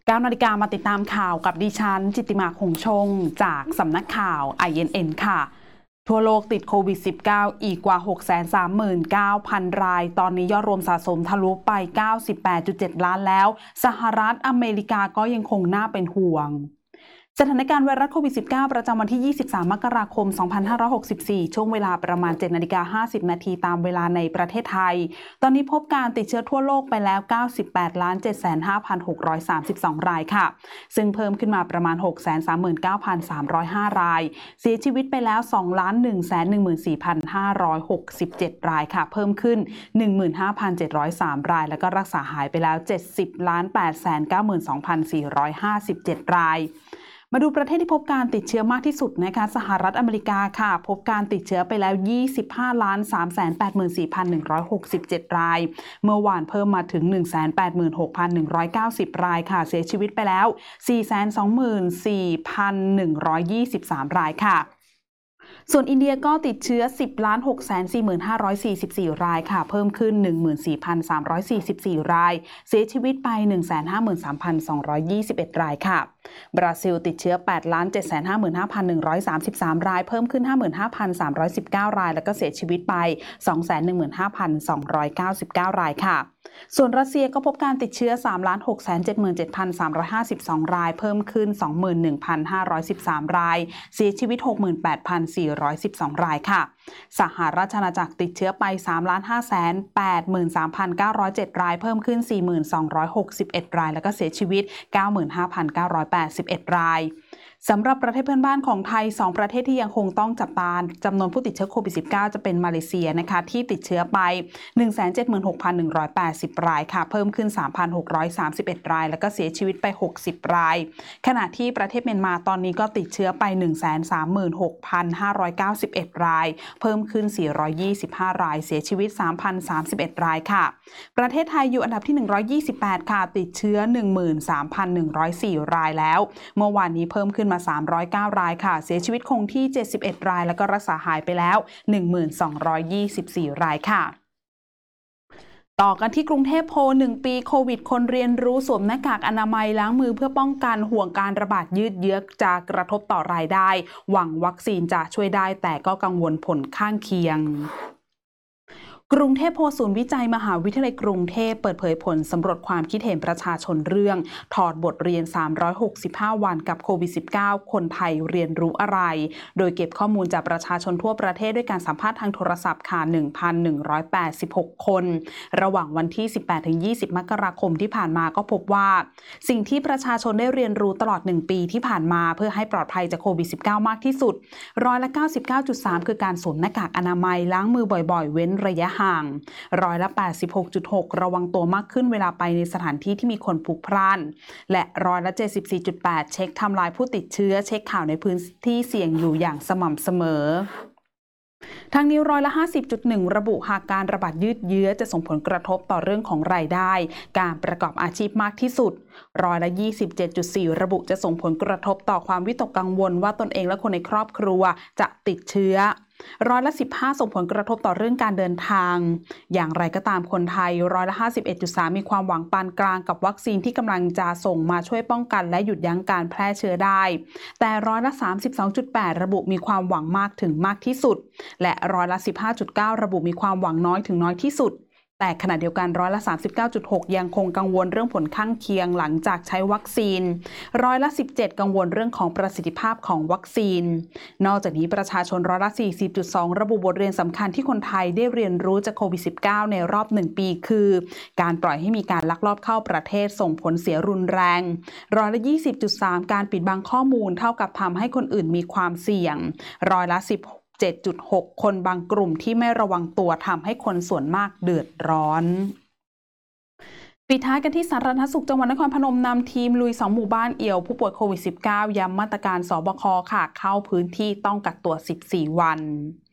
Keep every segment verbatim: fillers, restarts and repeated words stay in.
เก้านาฬิกามาติดตามข่าวกับดิฉันจิตติมาคงชงจากสำนักข่าว ไอ เอ็น เอ็น ค่ะทั่วโลกติดโควิด สิบเก้า อีกกว่า หกแสนสามหมื่นเก้าพัน รายตอนนี้ยอดรวมสะสมทะลุไป เก้าสิบแปดจุดเจ็ด ล้านแล้วสหรัฐอเมริกาก็ยังคงน่าเป็นห่วงสถานการณ์ไวรัสโควิด สิบเก้า ประจำวันที่ ยี่สิบสาม มกราคม สองพันห้าร้อยหกสิบสี่ ช่วงเวลาประมาณ เจ็ดนาฬิกาห้าสิบ นาทีตามเวลาในประเทศไทยตอนนี้พบการติดเชื้อทั่วโลกไปแล้ว เก้าสิบแปดล้านเจ็ดแสนห้าพันหกร้อยสามสิบสอง รายค่ะซึ่งเพิ่มขึ้นมาประมาณ หกแสนสามหมื่นเก้าพันสามร้อยห้า รายเสียชีวิตไปแล้ว สองล้านหนึ่งแสนหนึ่งหมื่นสี่พันห้าร้อยหกสิบเจ็ด รายค่ะเพิ่มขึ้น หนึ่งหมื่นห้าพันเจ็ดร้อยสาม รายแล้วก็รักษาหายไปแล้ว เจ็ดสิบล้านแปดแสนเก้าหมื่นสองพันสี่ร้อยห้าสิบเจ็ด รายมาดูประเทศที่พบการติดเชื้อมากที่สุดนะคะสหรัฐอเมริกาค่ะพบการติดเชื้อไปแล้ว ยี่สิบห้าล้านสามแสนแปดหมื่นสี่พันหนึ่งร้อยหกสิบเจ็ด รายเมื่อวานเพิ่มมาถึง หนึ่งแสนแปดหมื่นหกพันหนึ่งร้อยเก้าสิบ รายค่ะเสียชีวิตไปแล้ว สี่แสนสองหมื่นสี่พันหนึ่งร้อยยี่สิบสาม รายค่ะส่วนอินเดียก็ติดเชื้อ สิบล้านหกแสนสี่หมื่นห้าร้อยสี่สิบสี่ รายค่ะเพิ่มขึ้น หนึ่งหมื่นสี่พันสามร้อยสี่สิบสี่ รายเสียชีวิตไป หนึ่งแสนห้าหมื่นสามพันสองร้อยยี่สิบเอ็ด รายค่ะบราซิลติดเชื้อ แปดล้านเจ็ดแสนห้าหมื่นห้าพันหนึ่งร้อยสามสิบสาม รายเพิ่มขึ้น ห้าหมื่นห้าพันสามร้อยสิบเก้า รายแล้วก็เสียชีวิตไป สองแสนหนึ่งหมื่นห้าพันสองร้อยเก้าสิบเก้า รายค่ะส่วนรัสเซียก็พบการติดเชื้อ สามล้านหกแสนเจ็ดหมื่นเจ็ดพันสามร้อยห้าสิบสอง รายเพิ่มขึ้น สองหมื่นหนึ่งพันห้าร้อยสิบสาม รายเสียชีวิต หกหมื่นแปดพันสี่ร้อยสิบสอง รายค่ะสหราชอาณาจักรติดเชื้อไป สามล้านห้าแสนแปดหมื่นสามพันเก้าร้อยเจ็ด รายเพิ่มขึ้น สี่หมื่นสองร้อยหกสิบเอ็ด รายแล้วก็เสียชีวิต เก้าหมื่นห้าพันเก้าร้อยแปดสิบเอ็ด รายสำหรับประเทศเพื่อนบ้านของไทยสองประเทศที่ยังคงต้องจับตาจำนวนผู้ติดเชื้อโควิด สิบเก้า จะเป็นมาเลเซียนะคะที่ติดเชื้อไป หนึ่งแสนเจ็ดหมื่นหกพันหนึ่งร้อยแปดสิบ รายค่ะเพิ่มขึ้น สามพันหกร้อยสามสิบเอ็ด รายแล้วก็เสียชีวิตไปหกสิบรายขณะที่ประเทศเมียนมาตอนนี้ก็ติดเชื้อไป หนึ่งแสนสามหมื่นหกพันห้าร้อยเก้าสิบเอ็ด รายเพิ่มขึ้นสี่ร้อยยี่สิบห้ารายเสียชีวิต สามพันสามสิบเอ็ด รายค่ะประเทศไทยอยู่อันดับที่หนึ่งร้อยยี่สิบแปดค่ะติดเชื้อ หนึ่งหมื่นสามพันหนึ่งร้อยสี่ รายแล้วเมื่อวานนี้เพิ่มขึ้นมาสามร้อยเก้ารายค่ะเสียชีวิตคงที่เจ็ดสิบเอ็ดรายแล้วก็รักษาหายไปแล้ว หนึ่งหมื่นสองร้อยยี่สิบสี่ รายค่ะต่อกันที่กรุงเทพโพลหนึ่งปีโควิดคนเรียนรู้สวมหน้ากากอนามัยล้างมือเพื่อป้องกันห่วงการระบาดยืดเยื้อจะกระทบต่อรายได้หวังวัคซีนจะช่วยได้แต่ก็กังวลผลข้างเคียงกรุงเทพโพลศูนย์วิจัยมหาวิทยาลัยกรุงเทพเปิดเผยผลสำรวจความคิดเห็นประชาชนเรื่องถอดบทเรียนสามร้อยหกสิบห้าวันกับโควิด สิบเก้า คนไทยเรียนรู้อะไรโดยเก็บข้อมูลจากประชาชนทั่วประเทศด้วยการสัมภาษณ์ทางโทรศัพท์ค่ะ หนึ่งพันหนึ่งร้อยแปดสิบหก คนระหว่างวันที่ สิบแปดถึงยี่สิบ มกราคมที่ผ่านมาก็พบว่าสิ่งที่ประชาชนได้เรียนรู้ตลอดหนึ่งปีที่ผ่านมาเพื่อให้ปลอดภัยจากโควิด สิบเก้า มากที่สุดร้อยละ เก้าสิบเก้าจุดสาม คือการสวมหน้ากากอนามัยล้างมือบ่อยๆเว้นระยะห่างร้อยละ แปดสิบหกจุดหก ระวังตัวมากขึ้นเวลาไปในสถานที่ที่มีคนพลุกพล่านและร้อยละ เจ็ดสิบสี่จุดแปด เช็คไทม์ไลน์ผู้ติดเชื้อเช็คข่าวในพื้นที่เสี่ยงอยู่อย่างสม่ำเสมอทางนี้ร้อยละ ห้าสิบจุดหนึ่ง ระบุหากการระบาดยืดเยื้อจะส่งผลกระทบต่อเรื่องของรายได้การประกอบอาชีพมากที่สุดร้อยละ ยี่สิบเจ็ดจุดสี่ ระบุจะส่งผลกระทบต่อความวิตกกังวลว่าตนเองและคนในครอบครัวจะติดเชื้อร้อยละ สิบห้า ส่งผลกระทบต่อเรื่องการเดินทางอย่างไรก็ตามคนไทยร้อยละ ห้าสิบเอ็ดจุดสาม มีความหวังปานกลางกับวัคซีนที่กำลังจะส่งมาช่วยป้องกันและหยุดยั้งการแพร่เชื้อได้แต่ร้อยละ สามสิบสองจุดแปด ระบุมีความหวังมากถึงมากที่สุดและร้อยละ สิบห้าจุดเก้า ระบุมีความหวังน้อยถึงน้อยที่สุดแต่ขณะเดียวกันร้อยละ สามสิบเก้าจุดหก ยังคงกังวลเรื่องผลข้างเคียงหลังจากใช้วัคซีนร้อยละ สิบเจ็ด กังวลเรื่องของประสิทธิภาพของวัคซีนนอกจากนี้ประชาชนร้อยละ สี่สิบจุดสอง ระบุบทเรียนสำคัญที่คนไทยได้เรียนรู้จากโควิด สิบเก้า ในรอบหนึ่งปีคือการปล่อยให้มีการลักลอบเข้าประเทศส่งผลเสียรุนแรงร้อยละ ยี่สิบจุดสาม การปิดบังข้อมูลเท่ากับทำให้คนอื่นมีความเสี่ยงร้อยละ สิบเจ็ดจุดหก คนบางกลุ่มที่ไม่ระวังตัวทำให้คนส่วนมากเดือดร้อนปิดท้ายกันที่สาธารณสุขจังหวัดนครพนมนำทีมลุยสองหมู่บ้านเอี่ยวผู้ป่วยโควิด สิบเก้า ย้ำมาตรการสบคค่ะเข้าพื้นที่ต้องกักตัวสิบสี่วัน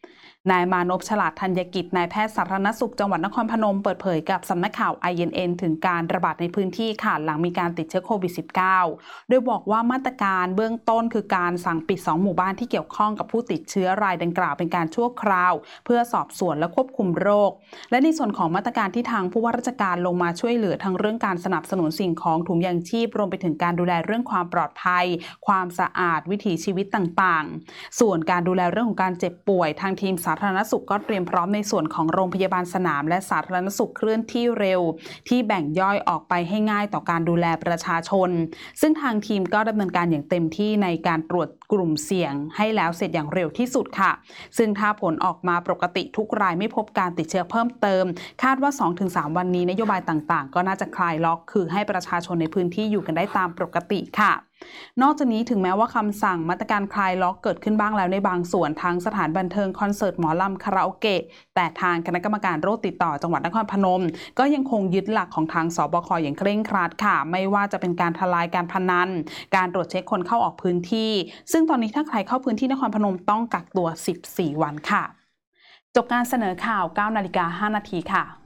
นายมานพฉลาดธัญกิจนายแพทย์สาธารณสุขจังหวัดนครพนมเปิดเผยกับสำนักข่าว ไอ เอ็น เอ็น ถึงการระบาดในพื้นที่ค่ะหลังมีการติดเชื้อโควิด สิบเก้า โดยบอกว่ามาตรการเบื้องต้นคือการสั่งปิดสองหมู่บ้านที่เกี่ยวข้องกับผู้ติดเชื้อรายดังกล่าวเป็นการชั่วคราวเพื่อสอบสวนและควบคุมโรคและในส่วนของมาตรการที่ทางผู้ว่าราชการลงมาช่วยเหลือทั้งเรื่องการสนับสนุนสิ่งของถุงยางชีพรวมไปถึงการดูแลเรื่องความปลอดภัยความสะอาดวิถีชีวิตต่างๆส่วนการดูแลเรื่องของการเจ็บป่วยทางทีมสาธารณสุขก็เตรียมพร้อมในส่วนของโรงพยาบาลสนามและสาธารณสุขเคลื่อนที่เร็วที่แบ่งย่อยออกไปให้ง่ายต่อการดูแลประชาชนซึ่งทางทีมก็ดำเนินการอย่างเต็มที่ในการตรวจกลุ่มเสี่ยงให้แล้วเสร็จอย่างเร็วที่สุดค่ะซึ่งถ้าผลออกมาปกติทุกรายไม่พบการติดเชื้อเพิ่มเติมคาดว่า สองถึงสาม วันนี้นโยบายต่างๆก็น่าจะคลายล็อกคือให้ประชาชนในพื้นที่อยู่กันได้ตามปกติค่ะนอกจากนี้ถึงแม้ว่าคำสั่งมาตรการคลายล็อกเกิดขึ้นบ้างแล้วในบางส่วนทั้งสถานบันเทิงคอนเสิร์ตหมอลำคาราโอเกะแต่ทางคณะกรรมการโรคติดต่อจังหวัดนครพนมก็ยังคงยึดหลักของทางสบคอย่างเคร่งครัดค่ะไม่ว่าจะเป็นการทลายการพนันการตรวจเช็คคนเข้าออกพื้นที่ซึ่งตอนนี้ถ้าใครเข้าพื้นที่นครพนมต้องกักตัวสิบสี่วันค่ะจบการเสนอข่าว เก้านาฬิกาห้านาทีค่ะ